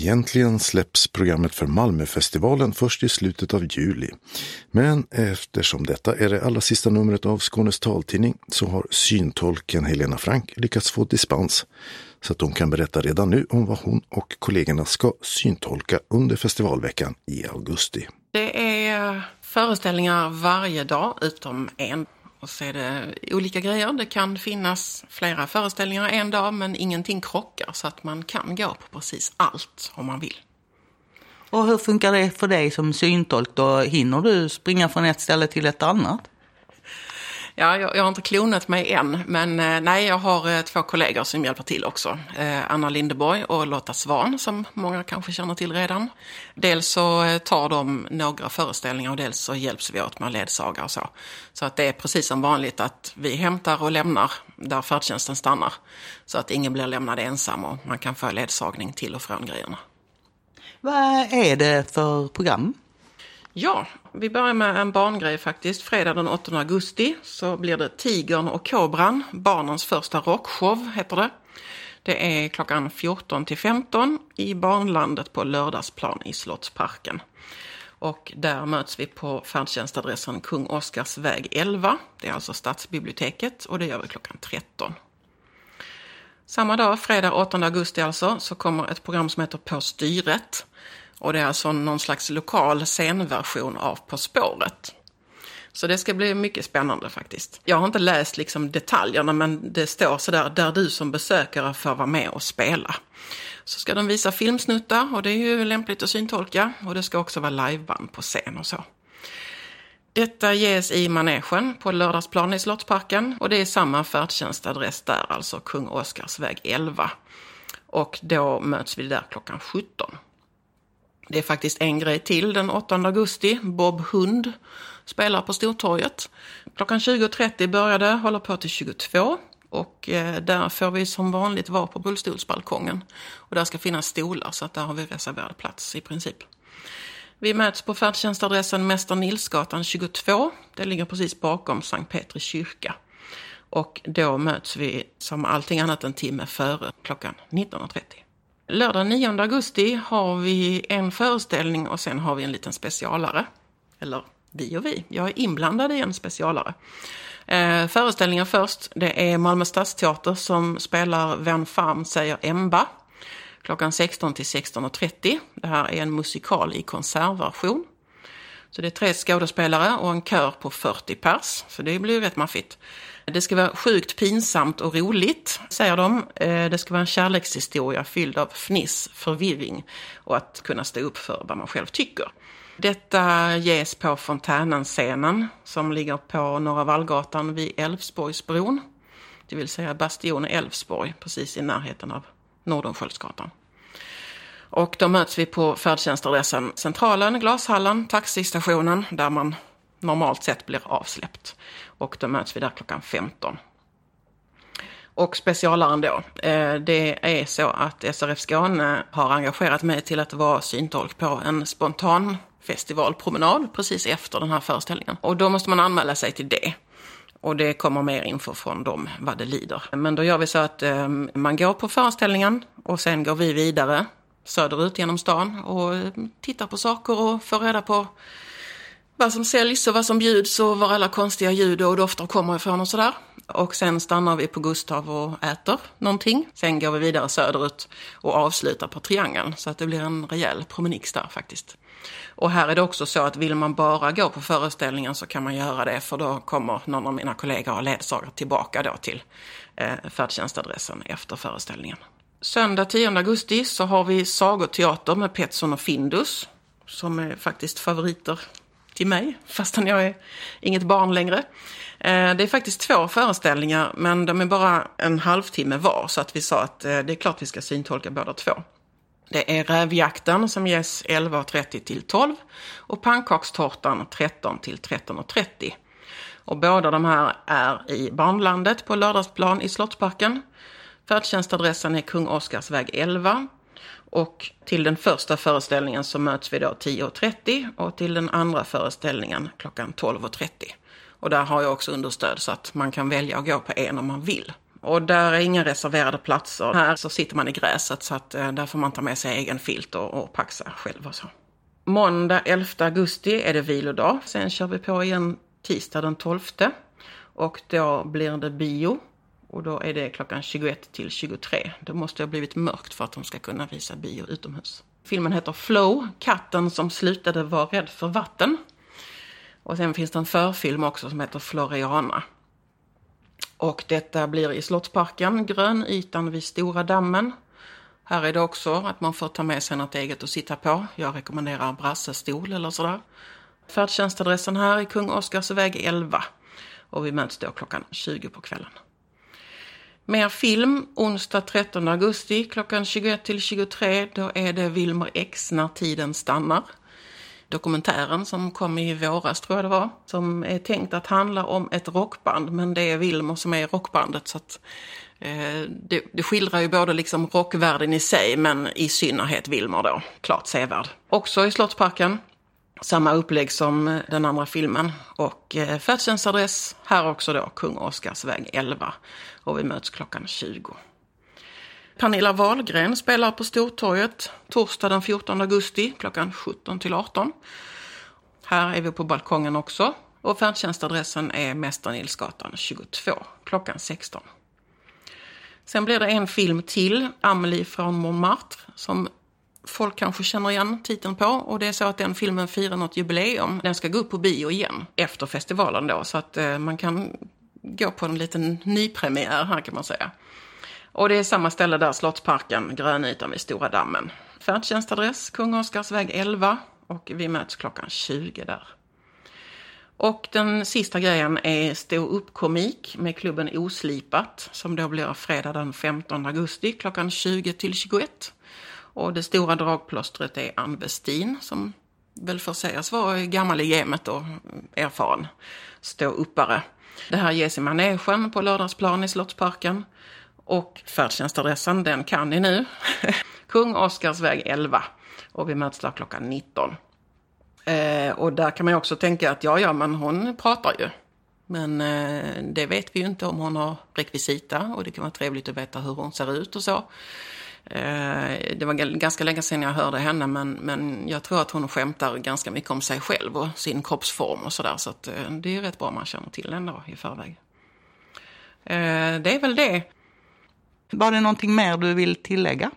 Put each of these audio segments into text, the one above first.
Egentligen släpps programmet för Malmöfestivalen först i slutet av juli. Men eftersom detta är det allra sista numret av Skånes taltidning så har syntolken Helena Frank lyckats få dispens så att hon kan berätta redan nu om vad hon och kollegorna ska syntolka under festivalveckan i augusti. Det är föreställningar varje dag utom en. Och så är det olika grejer. Det kan finnas flera föreställningar en dag men ingenting krockar så att man kan gå på precis allt om man vill. Och hur funkar det för dig som syntolk då? Hinner du springa från ett ställe till ett annat? Ja, jag har inte klonat mig än, men nej, jag har 2 kollegor som hjälper till också. Anna Lindeborg och Lotta Svan, som många kanske känner till redan. Dels så tar de några föreställningar och dels så hjälps vi åt med ledsaga och så. Så att det är precis som vanligt att vi hämtar och lämnar där färdtjänsten stannar. Så att ingen blir lämnad ensam och man kan få ledsagning till och från grejerna. Vad är det för program? Ja, vi börjar med en barngrej faktiskt. Fredag den 8 augusti så blir det Tigern och Kobran, barnens första rockshow heter det. Det är klockan 14-15 i Barnlandet på Lördagsplan i Slottsparken. Och där möts vi på färdtjänstadressen Kung Oscars väg 11. Det är alltså Stadsbiblioteket och det gör vi klockan 13. Samma dag, fredag 8 augusti alltså, så kommer ett program som heter På styret. Och det är alltså någon slags lokal scenversion av På spåret. Så det ska bli mycket spännande faktiskt. Jag har inte läst liksom detaljerna men det står sådär där du som besökare får vara med och spela. Så ska de visa filmsnuttar och det är ju lämpligt att syntolka. Och det ska också vara liveband på scen och så. Detta ges i manegen på Lördagsplan i Slottsparken och det är samma färdtjänstadress där, alltså Kung Oscars väg 11. Och då möts vi där klockan 17. Det är faktiskt en grej till den 8 augusti. Bob Hund spelar på Stortorget. Klockan 20.30 började, håller på till 22. Och där får vi som vanligt vara på rullstolsbalkongen. Och där ska finnas stolar så att där har vi reserverad plats i princip. Vi möts på färdtjänstadressen Mäster Nilsgatan 22. Det ligger precis bakom Sankt Petri kyrka. Och då möts vi som allting annat en timme före klockan 19.30. Lördag 9 augusti har vi en föreställning och sen har vi en liten specialare. Eller vi och vi. Jag är inblandad i en specialare. Föreställningen först, det är Malmö Stadsteater som spelar Vem fan säger Emba. Klockan 16 till 16.30. Det här är en musikal i konsertversion. Så det är 3 skådespelare och en kör på 40 pers. Så det blir rätt maffigt. Det ska vara sjukt pinsamt och roligt, säger de. Det ska vara en kärlekshistoria fylld av fniss, förvirring och att kunna stå upp för vad man själv tycker. Detta ges på Fontänen-scenen som ligger på Norra Vallgatan vid Älvsborgsbron. Det vill säga Bastion Älvsborg, precis i närheten av Nordenskiöldsgatan. Och då möts vi på färdtjänstadressen Centralen, Glashallen, taxistationen där man normalt sett blir avsläppt. Och då möts vi där klockan 15. Och specialaren då, det är så att SRF Skåne har engagerat mig till att vara syntolk på en spontan festivalpromenad precis efter den här föreställningen. Och då måste man anmäla sig till det. Och det kommer mer info från dem vad det lider. Men då gör vi så att man går på föreställningen och sen går vi vidare söderut genom stan och tittar på saker och får reda på vad som säljs och vad som bjuds och var alla konstiga ljud och dofter kommer ifrån och sådär. Och sen stannar vi på Gustav och äter någonting. Sen går vi vidare söderut och avslutar på Triangeln så att det blir en rejäl promenix där faktiskt. Och här är det också så att vill man bara gå på föreställningen så kan man göra det för då kommer någon av mina kollegor och ledsagare tillbaka då till färdtjänstadressen efter föreställningen. Söndag 10 augusti så har vi Sagoteater med Petson och Findus som är faktiskt favoriter till mig, fastän jag är inget barn längre. Det är faktiskt 2 föreställningar, men de är bara en halvtimme var, så att vi sa att det är klart vi ska syntolka båda 2. Det är Rävjakten som ges 11.30 till 12 och Pannkakstårtan 13 till 13.30. Och båda de här är i Barnlandet på Lördagsplan i Slottsparken. Färdtjänstadressen är Kung Oscars väg 11. Och till den första föreställningen så möts vi då 10.30 och till den andra föreställningen klockan 12.30. Och där har jag också understöd så att man kan välja att gå på en om man vill. Och där är inga reserverade platser. Här så sitter man i gräset så att där får man ta med sig egen filt och paxa själv och så. Måndag 11 augusti är det vilodag. Sen kör vi på igen tisdag den 12. Och då blir det bio. Och då är det klockan 21 till 23. Det måste ha blivit mörkt för att de ska kunna visa bio utomhus. Filmen heter Flow, katten som slutade vara rädd för vatten. Och sen finns det en förfilm också som heter Floriana. Och detta blir i Slottsparken, grönytan vid Stora dammen. Här är det också att man får ta med sig något eget att sitta på. Jag rekommenderar brassestol eller sådär. Färdtjänstadressen här är Kung Oscars väg 11. Och vi möts då klockan 20 på kvällen. Mer film, onsdag 13 augusti klockan 21 till 23. Då är det Wilmer X när tiden stannar. Dokumentären som kom i våras tror jag det var. Som är tänkt att handla om ett rockband. Men det är Wilmer som är rockbandet. Så att, det skildrar ju både liksom rockvärlden i sig. Men i synnerhet Wilmer då. Klart sevärd. Också i Slottsparken. Samma upplägg som den andra filmen. Och färdtjänstadress här också då. Kung Oscars väg 11. Och vi möts klockan 20. Pernilla Wahlgren spelar på Stortorget torsdag den 14 augusti klockan 17 till 18. Här är vi på balkongen också. Och färdtjänstadressen är Mästarnilsgatan 22 klockan 16. Sen blir det en film till, Amelie från Montmartre, som folk kanske känner igen titeln på. Och det är så att den filmen firar något jubileum. Den ska gå upp på bio igen efter festivalen då. Så att man kan gå på en liten nypremiär här kan man säga. Och det är samma ställe där, Slottsparken, grönytan vid Stora dammen. Färdtjänstadress, Kung Oscars väg 11 och vi möts klockan 20 där. Och den sista grejen är stå upp komik med klubben Oslipat som då blir fredag den 15 augusti klockan 20 till 21. Och det stora dragplåstret är Ann Westin som väl får sägas vara gammal i gamet och erfaren stå uppare. Det här ges i manegen på Lördagsplan i Slottsparken. Och färdtjänstadressen, den kan ni nu. Kung Oscars väg 11. Och vi möts där klockan 19. Och där kan man ju också tänka att ja, men hon pratar ju. Men det vet vi ju inte om hon har rekvisita. Och det kan vara trevligt att veta hur hon ser ut och så. Det var ganska länge sedan jag hörde henne. Men jag tror att hon skämtar ganska mycket om sig själv och sin kroppsform och sådär. Så att, det är rätt bra om man känner till den då i förväg. Det är väl det. Var det någonting mer du vill tillägga?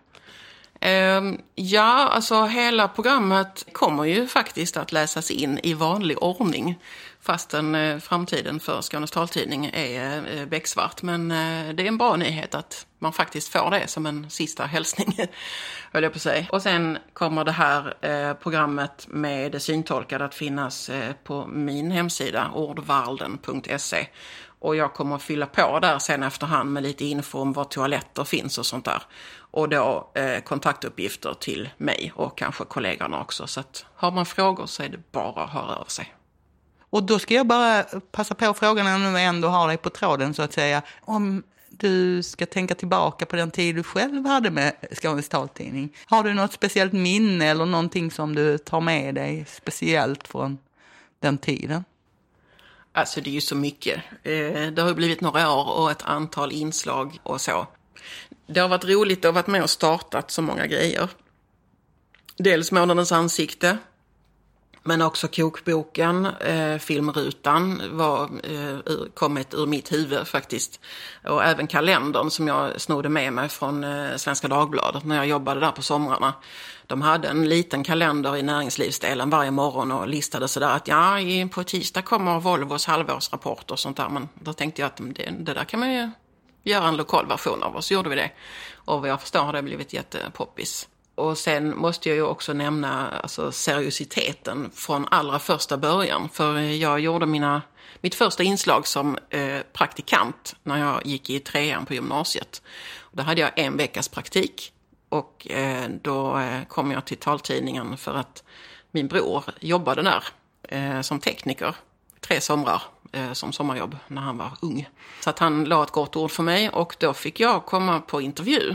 Ja, alltså hela programmet kommer ju faktiskt att läsas in i vanlig ordning. Fastän framtiden för Skånes taltidning är becksvart. Men det är en bra nyhet att man faktiskt får det som en sista hälsning. Höll jag på att säga. Och sen kommer det här programmet med det syntolkade att finnas på min hemsida ordvalden.se. Och jag kommer att fylla på där sen efterhand med lite info om var toaletter finns och sånt där. Och då kontaktuppgifter till mig och kanske kollegorna också. Så att har man frågor så är det bara att höra av sig. Och då ska jag bara passa på frågan när du ändå har dig på tråden så att säga. Om du ska tänka tillbaka på den tid du själv hade med Skånes taltidning. Har du något speciellt minne eller någonting som du tar med dig speciellt från den tiden? Alltså det är ju så mycket. Det har ju blivit några år och ett antal inslag och så. Det har varit roligt att ha varit med och startat så många grejer. Dels Månadens ansikte. Men också kokboken, filmrutan var kommit ur mitt huvud faktiskt. Och även kalendern som jag snodde med mig från Svenska Dagbladet när jag jobbade där på somrarna. De hade en liten kalender i näringslivsdelen varje morgon och listade sådär att på tisdag kommer Volvos halvårsrapport och sånt där. Men då tänkte jag att det där kan man ju göra en lokal version av och så gjorde vi det. Och vad jag förstår har det blivit jättepoppis. Och sen måste jag ju också nämna alltså, seriositeten från allra första början. För jag gjorde mitt första inslag som praktikant när jag gick i 3:an på gymnasiet. Då hade jag 1 veckas praktik och då kom jag till taltidningen för att min bror jobbade där som tekniker 3 somrar som sommarjobb när han var ung. Så att han la ett gott ord för mig och då fick jag komma på intervju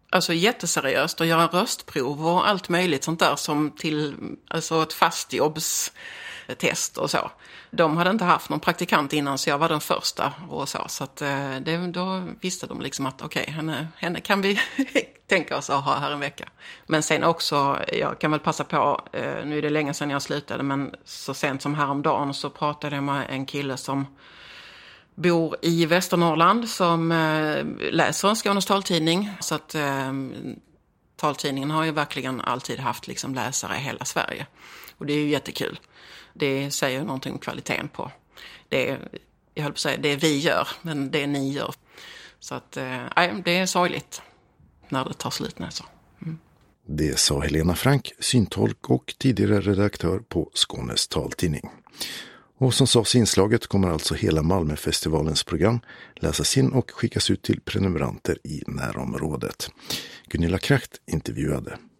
alltså jätteseriöst och göra röstprov och allt möjligt sånt där som till alltså ett fastjobbstest och så. De hade inte haft någon praktikant innan så jag var den första och så att då visste de liksom att okej, henne kan vi tänka oss att ha här en vecka. Men sen också, jag kan väl passa på, nu är det länge sedan jag slutade men så sent som häromdagen så pratade jag med en kille som bor i Västernorrland som läser en Skånes taltidning. Så att taltidningen har ju verkligen alltid haft liksom läsare i hela Sverige. Och det är ju jättekul. Det säger ju någonting om kvaliteten på det, jag höll på att säga, det vi gör, men det ni gör. Så att det är sorgligt när det tar slut nu så. Det sa Helena Frank, syntolk och tidigare redaktör på Skånes taltidning. Och som sades i inslaget kommer alltså hela Malmöfestivalens program läsas in och skickas ut till prenumeranter i närområdet. Gunilla Kracht intervjuade.